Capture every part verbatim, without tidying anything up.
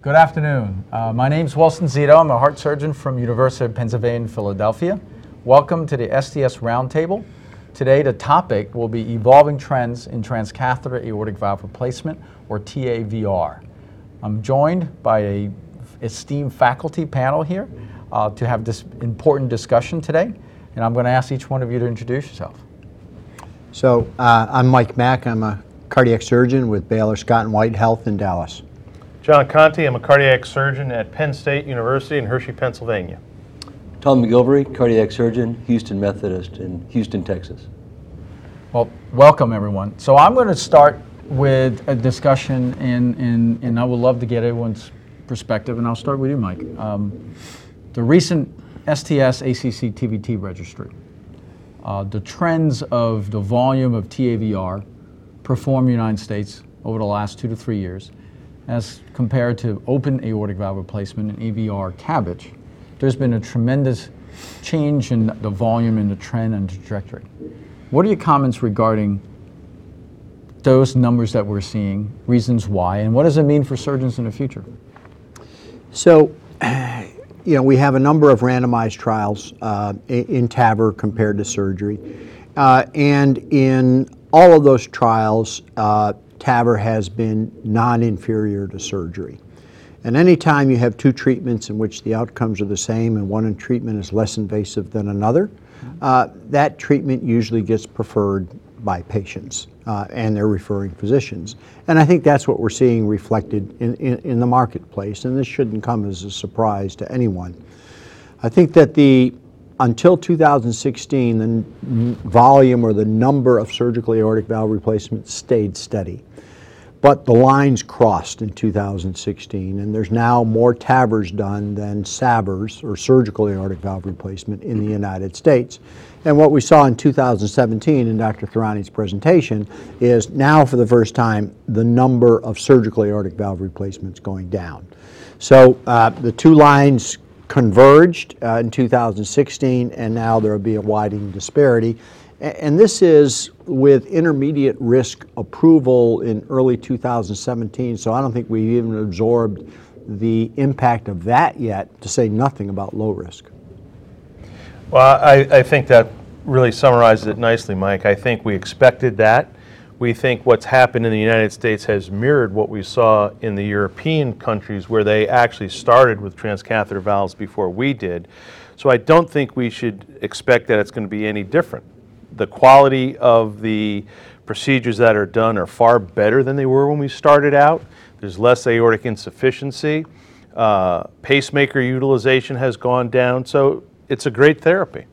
Good afternoon. Uh, my name is Wilson Zito. I'm a heart surgeon from University of Pennsylvania in Philadelphia. Welcome to the S T S Roundtable. Today the topic will be evolving trends in transcatheter aortic valve replacement, or T A V R. I'm joined by a esteemed faculty panel here uh, to have this important discussion today, and I'm going to ask each one of you to introduce yourself. So uh, I'm Mike Mack. I'm a cardiac surgeon with Baylor Scott and White Health in Dallas. John Conte, I'm a cardiac surgeon at Penn State University in Hershey, Pennsylvania. Tom McGilvery, cardiac surgeon, Houston Methodist in Houston, Texas. Well, welcome everyone. So I'm going to start with a discussion, and, and, and I would love to get everyone's perspective, and I'll start with you, Mike. Um, the recent S T S A C C T V T registry, uh, the trends of the volume of T A V R performed in the United States over the last two to three years, as compared to open aortic valve replacement and A V R C A B G, there's been a tremendous change in the volume and the trend and trajectory. What are your comments regarding those numbers that we're seeing, reasons why, and what does it mean for surgeons in the future? So, you know, we have a number of randomized trials uh, in T A V R compared to surgery. Uh, and in all of those trials, uh, T A V R has been non-inferior to surgery. And anytime you have two treatments in which the outcomes are the same and one treatment is less invasive than another, uh, that treatment usually gets preferred by patients uh, and their referring physicians. And I think that's what we're seeing reflected in, in, in the marketplace, and this shouldn't come as a surprise to anyone. I think that the until two thousand sixteen, the volume or the number of surgical aortic valve replacements stayed steady. But the lines crossed in two thousand sixteen, and there's now more T A V Rs done than S A V Rs, or surgical aortic valve replacement, in the United States. And what we saw in two thousand seventeen in Doctor Thorani's presentation is now, for the first time, the number of surgical aortic valve replacements going down. So uh, the two lines converged uh, in two thousand sixteen, and now there will be a widening disparity. And this is with intermediate risk approval in early two thousand seventeen, so I don't think we've even absorbed the impact of that yet, to say nothing about low risk. Well, I, I think that really summarizes it nicely, Mike. I think we expected that. We think what's happened in the United States has mirrored what we saw in the European countries, where they actually started with transcatheter valves before we did. So I don't think we should expect that it's going to be any different. The quality of the procedures that are done are far better than they were when we started out. There's less aortic insufficiency. Uh, pacemaker utilization has gone down, so it's a great therapy.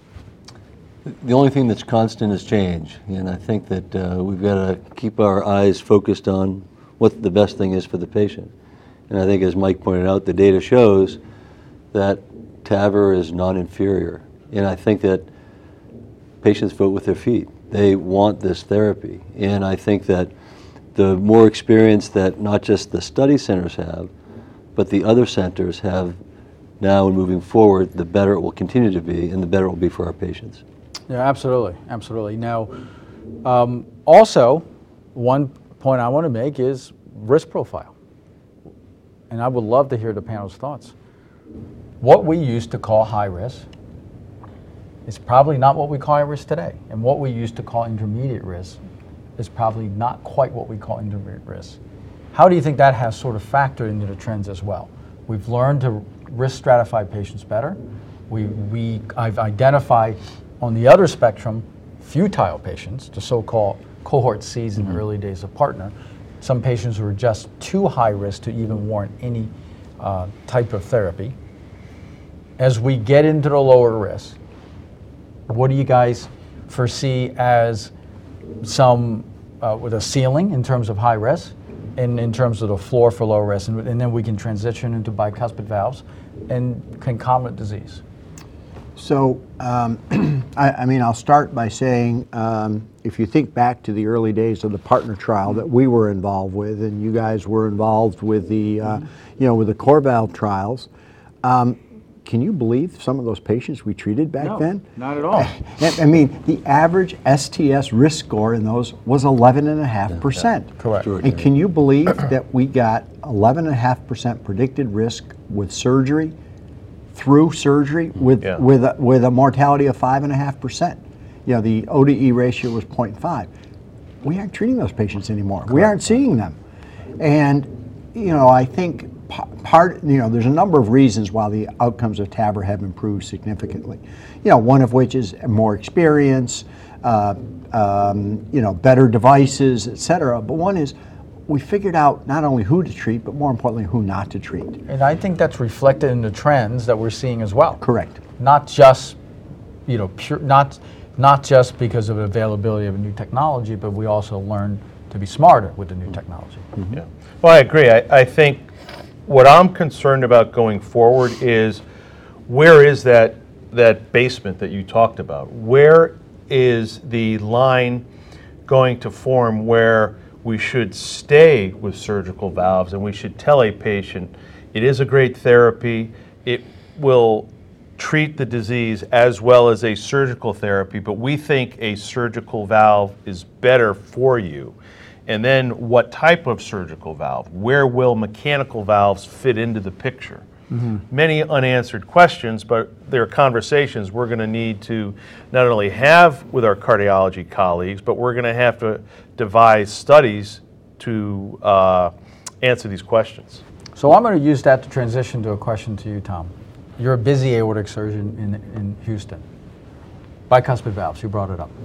The only thing that's constant is change, and I think that uh, we've got to keep our eyes focused on what the best thing is for the patient. And I think, as Mike pointed out, the data shows that T A V R is non-inferior, and I think that patients vote with their feet. They want this therapy, and I think that the more experience that not just the study centers have, but the other centers have now and moving forward, the better it will continue to be, and the better it will be for our patients. Yeah, absolutely, absolutely. Now, um, also, one point I want to make is risk profile, and I would love to hear the panel's thoughts. What we used to call high risk is probably not what we call high risk today, and what we used to call intermediate risk is probably not quite what we call intermediate risk. How do you think that has sort of factored into the trends as well? We've learned to risk stratify patients better. We, we, I've identified on the other spectrum futile patients, the so-called cohort C's in the early days of PARTNER. Some patients who are just too high risk to even warrant any uh, type of therapy. As we get into the lower risk, what do you guys foresee as some, uh, with a ceiling in terms of high risk, and in terms of the floor for low risk, and, and then we can transition into bicuspid valves and concomitant disease? So, um, I, I mean, I'll start by saying, um, if you think back to the early days of the PARTNER trial that we were involved with, and you guys were involved with the, uh, you know, with the CoreValve trials, um, can you believe some of those patients we treated back No, then? not at all. I I mean, the average S T S risk score in those was eleven and a half percent. Correct. And can you believe that we got eleven and a half percent predicted risk with surgery, through surgery, with Yeah. with a, with a mortality of five and a half percent? You know, the O to E ratio was zero point five. We aren't treating those patients anymore. We aren't seeing them, and you know, I think p- part, you know, there's a number of reasons why the outcomes of TAVR have improved significantly. You know, one of which is more experience, uh, um, you know, better devices, et cetera. But one is we figured out not only who to treat, but more importantly, who not to treat. And I think that's reflected in the trends that we're seeing as well. Correct. Not just, you know, pure, not not just because of availability of a new technology, but we also learn to be smarter with the new technology. Yeah. Well, I agree. I, I think what I'm concerned about going forward is where is that that basement that you talked about? Where is the line going to form where we should stay with surgical valves and we should tell a patient it is a great therapy, it will treat the disease as well as a surgical therapy, but we think a surgical valve is better for you. And then what type of surgical valve? Where will mechanical valves fit into the picture? Mm-hmm. Many unanswered questions, but there are conversations we're going to need to not only have with our cardiology colleagues, but we're going to have to devise studies to uh, answer these questions. So I'm going to use that to transition to a question to you, Tom. You're a busy aortic surgeon in, in Houston. Bicuspid valves, you brought it up.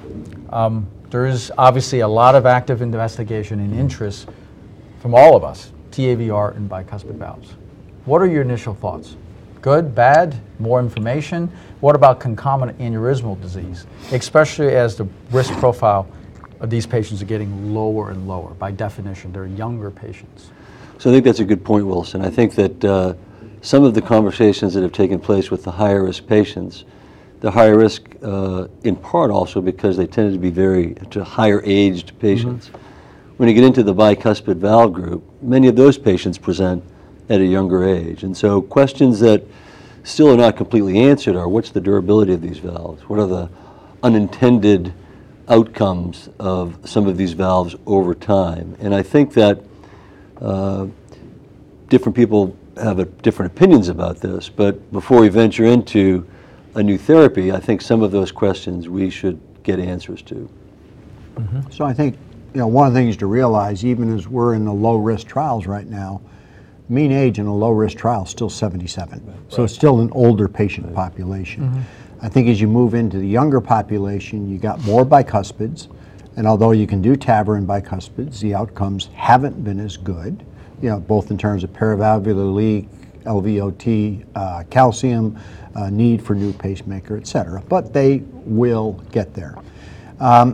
Um, there is obviously a lot of active investigation and interest from all of us, T A V R and bicuspid valves. What are your initial thoughts? Good, bad, more information? What about concomitant aneurysmal disease, especially as the risk profile of these patients are getting lower and lower? By definition, they're younger patients. So I think that's a good point, Wilson. I think that uh, some of the conversations that have taken place with the higher risk patients, the higher risk uh, in part also because they tended to be very to higher aged patients. Mm-hmm. When you get into the bicuspid valve group, many of those patients present at a younger age. And so questions that still are not completely answered are what's the durability of these valves? What are the unintended outcomes of some of these valves over time? And I think that uh, different people have a, different opinions about this, but before we venture into a new therapy, I think some of those questions we should get answers to. Mm-hmm. So I think, you know, one of the things to realize, even as we're in the low-risk trials right now, mean age in a low-risk trial is still seventy-seven. Right. So it's still an older patient right. population. Mm-hmm. I think as you move into the younger population, you got more bicuspids, and although you can do TAVR in bicuspids, the outcomes haven't been as good, you know, both in terms of paravalvular leak, L V O T, uh, calcium, uh, need for new pacemaker, et cetera. But they will get there. Um,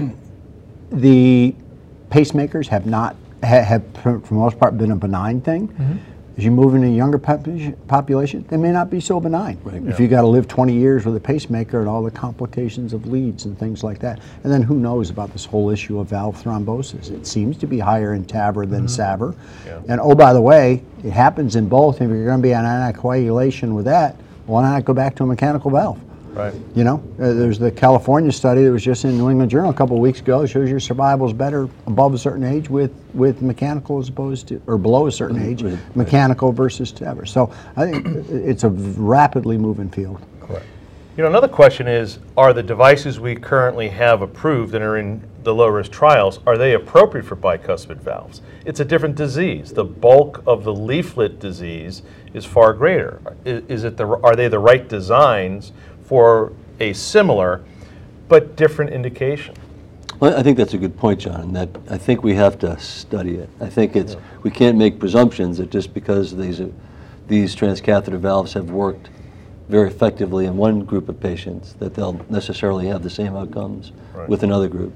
the pacemakers have not have, for the most part, been a benign thing. Mm-hmm. As you move into a younger population, they may not be so benign. Right. If yeah. you got to live twenty years with a pacemaker and all the complications of leads and things like that. And then who knows about this whole issue of valve thrombosis. It seems to be higher in TAVR than mm-hmm. SAVR. Yeah. And oh, by the way, it happens in both. If you're going to be on anticoagulation with that, why not go back to a mechanical valve? Right. You know, uh, there's the California study that was just in New England Journal a couple of weeks ago. It shows your survival is better above a certain age with, with mechanical as opposed to, or below a certain age, right. mechanical versus TAVR. So I think it's a rapidly moving field. Correct. You know, another question is, are the devices we currently have approved and are in the low-risk trials, are they appropriate for bicuspid valves? It's a different disease. The bulk of the leaflet disease is far greater. Is, is it the, are they the right designs for a similar but different indication? Well, I think that's a good point, John, and that I think we have to study it. I think it's yeah. we can't make presumptions that just because these uh, these transcatheter valves have worked very effectively in one group of patients that they'll necessarily have the same outcomes right. with another group.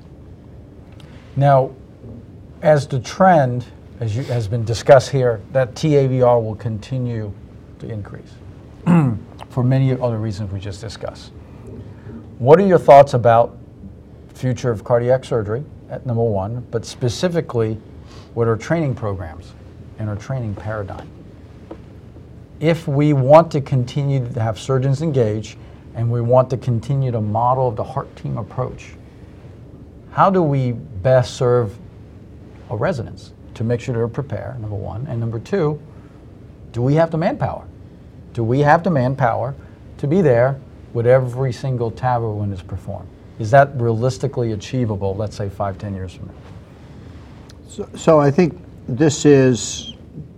Now, as the trend, as you, has been discussed here, that T A V R will continue to increase for many other reasons we just discussed. What are your thoughts about future of cardiac surgery at number one, but specifically what are training programs and our training paradigm? if we want to continue to have surgeons engage and we want to continue to model the heart team approach, how do we best serve our residents to make sure they're prepared, number one, and number two, do we have the manpower? Do we have the manpower to be there with every single T A V R when it's performed? Is that realistically achievable, let's say five, ten years from now? So, so I think this is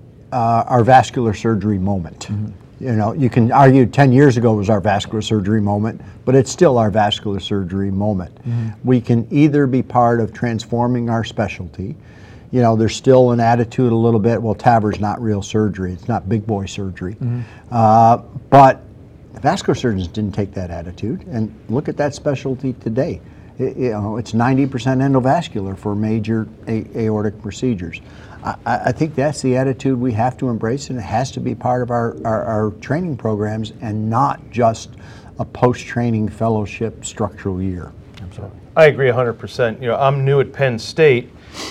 uh, our vascular surgery moment. Mm-hmm. You know, you can argue ten years ago was our vascular surgery moment, but it's still our vascular surgery moment. Mm-hmm. We can either be part of transforming our specialty. You know, there's still an attitude a little bit, well, T A V R is not real surgery, it's not big boy surgery. Mm-hmm. uh, but the vascular surgeons didn't take that attitude, and look at that specialty today. It, you know, it's ninety percent endovascular for major a- aortic procedures. I, I think that's the attitude we have to embrace, and it has to be part of our, our, our training programs and not just a post-training fellowship structural year. Absolutely. I agree one hundred percent. You know, I'm new at Penn State,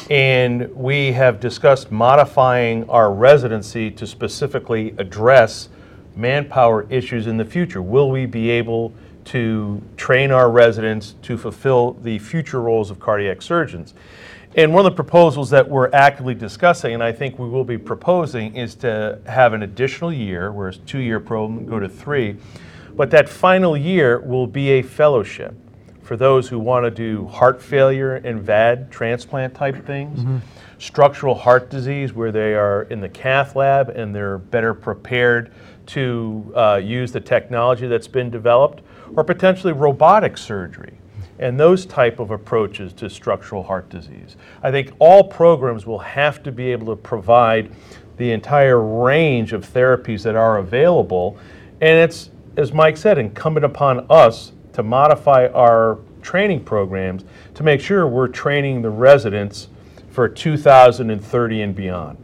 and we have discussed modifying our residency to specifically address manpower issues in the future. Will we be able to train our residents to fulfill the future roles of cardiac surgeons? And one of the proposals that we're actively discussing, and I think we will be proposing, is to have an additional year, whereas two-year program go to three, but that final year will be a fellowship for those who want to do heart failure and V A D transplant type things, mm-hmm. structural heart disease where they are in the cath lab and they're better prepared to uh, use the technology that's been developed, or potentially robotic surgery and those type of approaches to structural heart disease. I think all programs will have to be able to provide the entire range of therapies that are available, and it's, as Mike said, incumbent upon us to modify our training programs to make sure we're training the residents for two thousand thirty and beyond.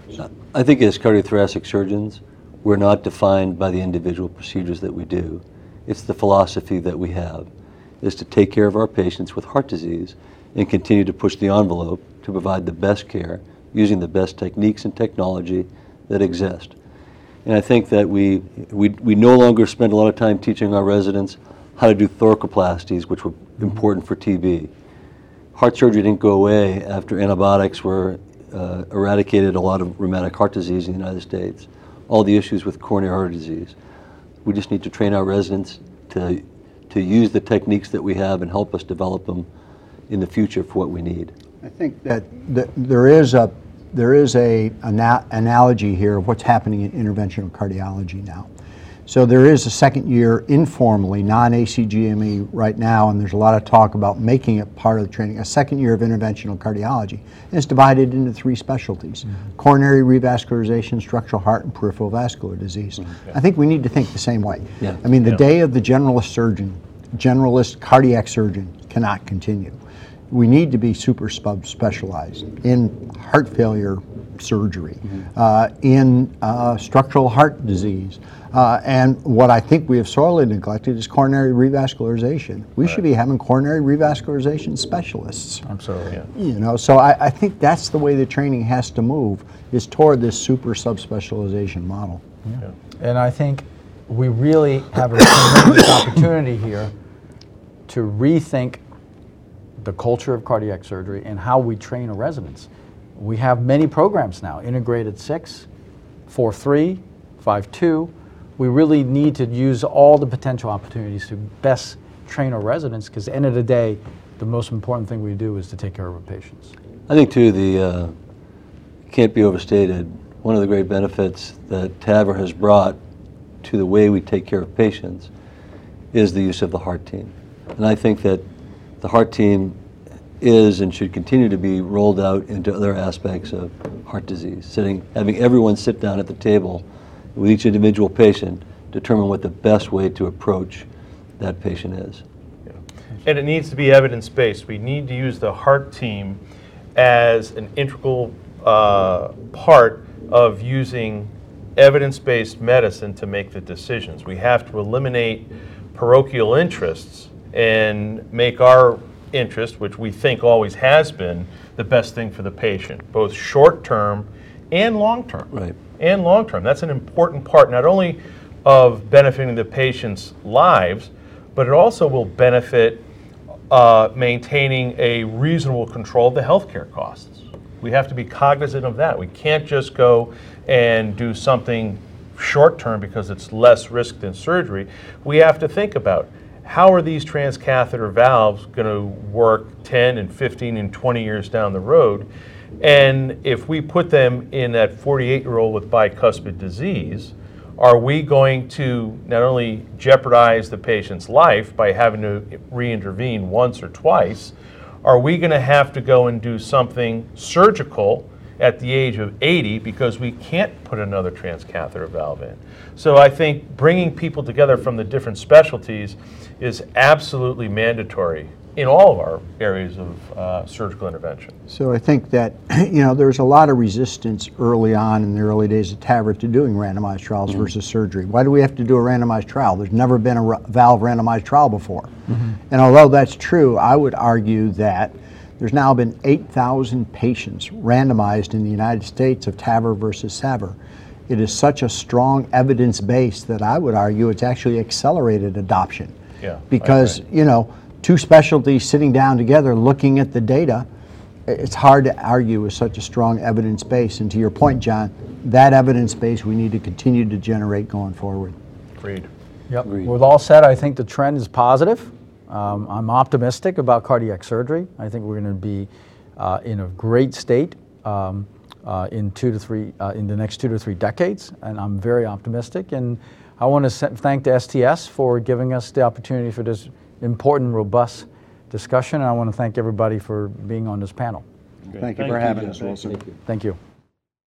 I think as cardiothoracic surgeons, we're not defined by the individual procedures that we do. It's the philosophy that we have, is to take care of our patients with heart disease and continue to push the envelope to provide the best care using the best techniques and technology that exist. And I think that we, we, we no longer spend a lot of time teaching our residents how to do thoracoplasties, which were important for T B. Heart surgery didn't go away after antibiotics were uh, eradicated a lot of rheumatic heart disease in the United States, all the issues with coronary artery disease. We just need to train our residents to, to use the techniques that we have and help us develop them in the future for what we need. I think that, that there is a there is a ana- analogy here of what's happening in interventional cardiology now. So there is a second year informally, non-A C G M E right now, and there's a lot of talk about making it part of the training, a second year of interventional cardiology. And it's divided into three specialties: mm-hmm. coronary revascularization, structural heart, and peripheral vascular disease. Mm-hmm. Yeah. I think we need to think the same way. Yeah. I mean, the yeah. day of the generalist surgeon, generalist cardiac surgeon cannot continue. We need to be super sub specialized in heart failure surgery, mm-hmm. uh, in uh, structural heart disease. Uh, and what I think we have sorely neglected is coronary revascularization. We right. should be having coronary revascularization specialists. Absolutely. Yeah. You know, so I, I think that's the way the training has to move, is toward this super subspecialization model. Yeah. Yeah. And I think we really have a tremendous opportunity here to rethink the culture of cardiac surgery and how we train our residents. We have many programs now, integrated six, four three, five two. We really need to use all the potential opportunities to best train our residents, because at the end of the day, the most important thing we do is to take care of our patients. I think too, the uh, can't be overstated, one of the great benefits that T A V R has brought to the way we take care of patients is the use of the heart team. And I think that the heart team is and should continue to be rolled out into other aspects of heart disease, sitting, having everyone sit down at the table with each individual patient, determine what the best way to approach that patient is. Yeah. And it needs to be evidence-based. We need to use the heart team as an integral uh, part of using evidence-based medicine to make the decisions. We have to eliminate parochial interests and make our interest, which we think always has been, the best thing for the patient, both short-term and long-term. Right. And long-term. That's an important part, not only of benefiting the patient's lives, but it also will benefit uh, maintaining a reasonable control of the healthcare costs. We have to be cognizant of that. We can't just go and do something short-term because it's less risk than surgery. We have to think about how are these transcatheter valves going to work ten and fifteen and twenty years down the road? And if we put them in that forty-eight-year-old with bicuspid disease, are we going to not only jeopardize the patient's life by having to re-intervene once or twice, are we going to have to go and do something surgical at the age of eighty because we can't put another transcatheter valve in? So I think bringing people together from the different specialties is absolutely mandatory in all of our areas of uh, surgical intervention. So I think that, you know, there was a lot of resistance early on in the early days of TAVR to doing randomized trials mm-hmm. versus surgery. Why do we have to do a randomized trial? There's never been a r- valve randomized trial before. Mm-hmm. And although that's true, I would argue that there's now been eight thousand patients randomized in the United States of TAVR versus SAVR. It is such a strong evidence base that I would argue it's actually accelerated adoption. Yeah, because, you know, two specialties sitting down together looking at the data, it's hard to argue with such a strong evidence base. And to your point, John, that evidence base we need to continue to generate going forward. Agreed. Yep. Agreed. With all said, I think the trend is positive. Um, I'm optimistic about cardiac surgery. I think we're going to be uh, in a great state um, uh, in two to three uh, in the next two to three decades, and I'm very optimistic. And I want to thank the S T S for giving us the opportunity for this important, robust discussion. And I want to thank everybody for being on this panel. Thank you Thank for you, having Jeff. us, Wilson. Thank you. Thank you.